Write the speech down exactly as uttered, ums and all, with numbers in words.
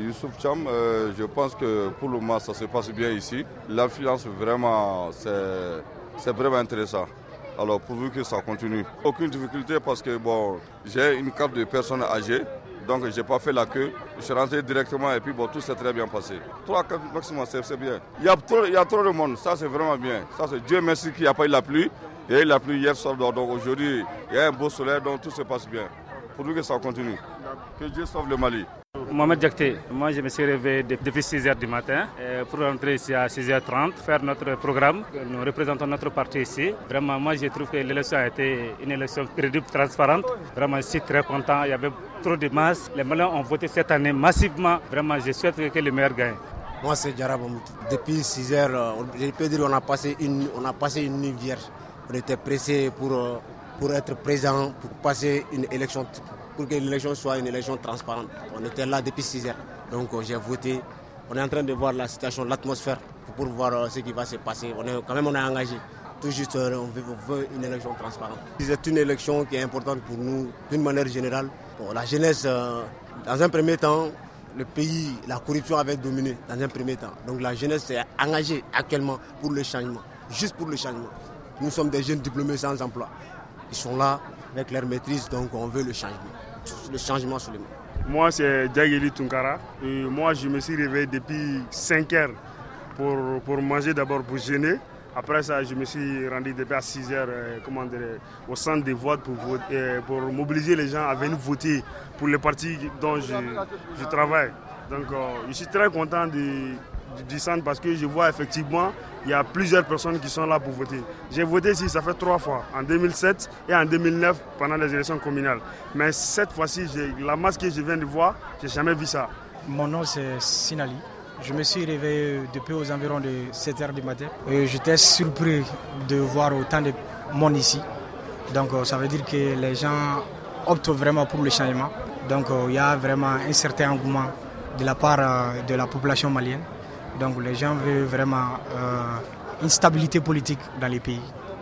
Youssouf Cham, euh, je pense que pour le moment ça se passe bien ici. L'affluence vraiment, c'est, c'est vraiment intéressant. Alors pourvu que ça continue. Aucune difficulté parce que bon, j'ai une carte de personne âgée, donc je n'ai pas fait la queue. Je suis rentré directement et puis bon, tout s'est très bien passé. Trois quatre maximum, c'est, c'est bien. Il y, a trop, il y a trop de monde, ça c'est vraiment bien. Ça, c'est Dieu merci qu'il n'y a pas eu la pluie. Il y a eu la pluie hier soir, donc aujourd'hui il y a un beau soleil, donc tout se passe bien. Pourvu que ça continue. Que Dieu sauve le Mali. Mohamed Diakté, moi je me suis réveillé depuis six heures du matin pour rentrer ici à six heures trente, faire notre programme. Nous représentons notre parti ici. Vraiment, moi je trouve que l'élection a été une élection crédible, transparente. Vraiment, je suis très content. Il y avait trop de masse. Les Maliens ont voté cette année massivement. Vraiment, je souhaite que le meilleur gagne. Moi c'est Diarra Bamouti. Depuis six heures, je peux dire qu'on a passé une, on a passé une nuit vierge. On était pressés pour, pour être présents, pour passer une élection, pour que l'élection soit une élection transparente. On était là depuis six heures, donc j'ai voté. On est en train de voir la situation, l'atmosphère, pour voir ce qui va se passer. On est, quand même, on est engagé. Tout juste, on veut, on veut une élection transparente. C'est une élection qui est importante pour nous, d'une manière générale. Bon, la jeunesse, euh, dans un premier temps, le pays, la corruption avait dominé dans un premier temps. Donc la jeunesse est engagée actuellement pour le changement, juste pour le changement. Nous sommes des jeunes diplômés sans emploi. Ils sont là avec leur maîtrise, donc on veut le changement. Le changement seulement. Moi, c'est Diagueli Tunkara. Et moi, je me suis réveillé depuis cinq heures pour, pour manger d'abord, pour jeûner. Après ça, je me suis rendu depuis à six heures euh, comment dire, au centre de vote pour, voter, euh, pour mobiliser les gens à venir voter pour les partis dont je, je travaille. Donc, euh, je suis très content de, du centre parce que je vois effectivement il y a plusieurs personnes qui sont là pour voter. J'ai voté ici, ça fait trois fois, en deux mille sept et en deux mille neuf pendant les élections communales. Mais cette fois-ci, la masse que je viens de voir, je n'ai jamais vu ça. Mon nom c'est Sinali. Je me suis réveillé depuis aux environs de sept heures du matin. Et j'étais surpris de voir autant de monde ici. Donc ça veut dire que les gens optent vraiment pour le changement. Donc il y a vraiment un certain engouement de la part de la population malienne. Donc les gens veulent vraiment euh, une stabilité politique dans les pays.